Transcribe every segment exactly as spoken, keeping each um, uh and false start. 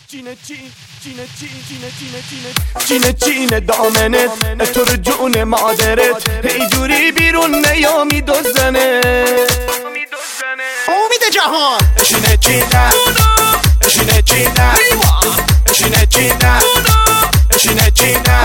جینه جین جینه جین جینه جینه جینه جینه جینه دامنت تو رو جون مادرت اینجوری بیرون نیا میدوزنه امید جهان اشینه جینه اشینه جینه اشینه جینه اشینه جینه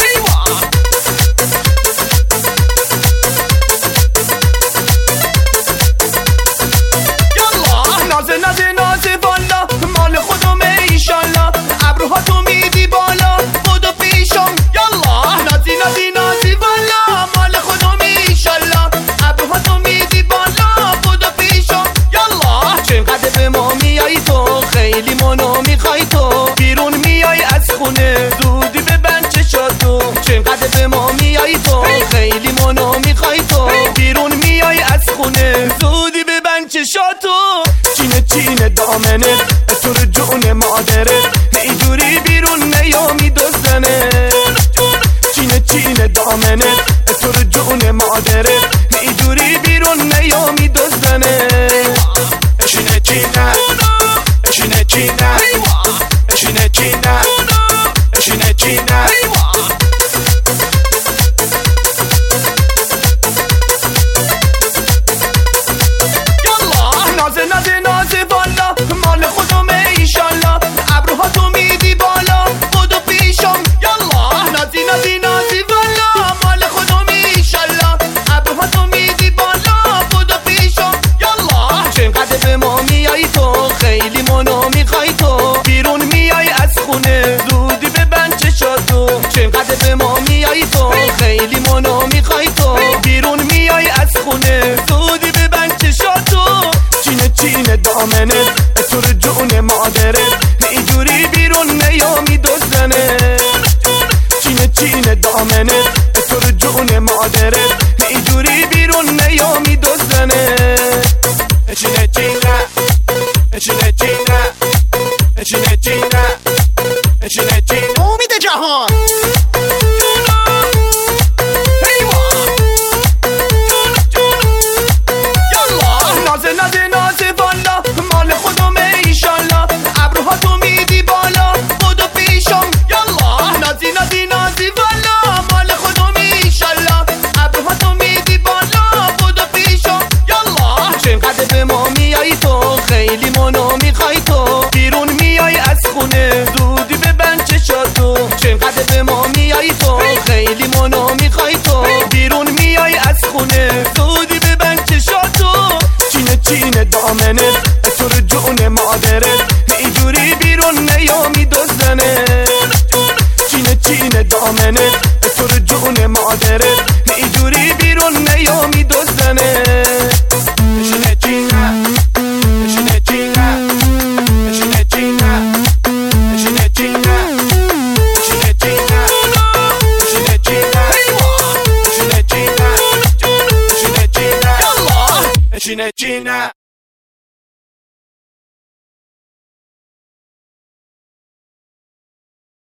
نازه نازه نازه والا مال خودمه ایشالله ابروها تو میدی بالا خودو پیشم یالا نازی نازی نازی والا مال خودمه ایشالله ابروها تو میدی بالا خودو پیشم یالا چقدر به ما میای تو خیلی منو میخوای تو بیرون میای از خونه زودی ببند چشاتو چقدر به ما میای تو خیلی منو میخوای تو بیرون میای از خونه زودی ببند چشاتو چینه چینه دامنت تو رو جون مادرت اینجوری بیرون نیا میدوزنه چینه چینه دامنت تو رو جون مادرت اینجوری بیرون نیا میدوزنه اشینه چینه اشینه چینه اشینه چینه اشینه چینه نازه نازه نازه والا مال خودمه ایشالله ابروها تو میدی بالا خودو پیشم یالا نازی نازی نازی والا مال خودمه ایشالله ابروها تو میدی بالا خودو پیشم یالا چقدر به ما میای تو خیلی منو میخوای تو بیرون میای از خونه زودی ببند چشاتو چقدر به ما میای تو خیلی منو میخوای تو بیرون میای از خونه زودی ببند چشاتو چینه چینه دامنت تو رو جون مادرت اینجوری بیرون نیا میدوزنه چینه چینه دامنت تو رو جون مادرت اینجوری بیرون نیا میدوزنه چینه چینه چینه چینه چینه چینه چینه چینه امید جهان نازه نازه نازه والا مال خودمه ایشالله ابروها تو میدی بالا خودو پیشم یالا نازی نازی نازی والا مال خودمه ایشالله ابروها تو میدی بالا خودو پیشم یالا چقدر به ما میای تو خیلی منو میخوای تو بیرون میای از خونه زودی ببند چشاتو چقدر به ما میای تو خیلی منو میخوای تو بیرون میای از خونه زودی ببند چشاتو چینه چینه دامنت تو رو جون مادرت اینجوری بیرون نیا میدوزنه چینه چینه دامنت تو رو جون مادرت اینجوری بیرون نیا میدوزنه اشینه چینه اشینه چینه اشینه چینه اشینه چینه اشینه چینه اشینه چینه اشینه چینه اشینه چینه اشینه چینه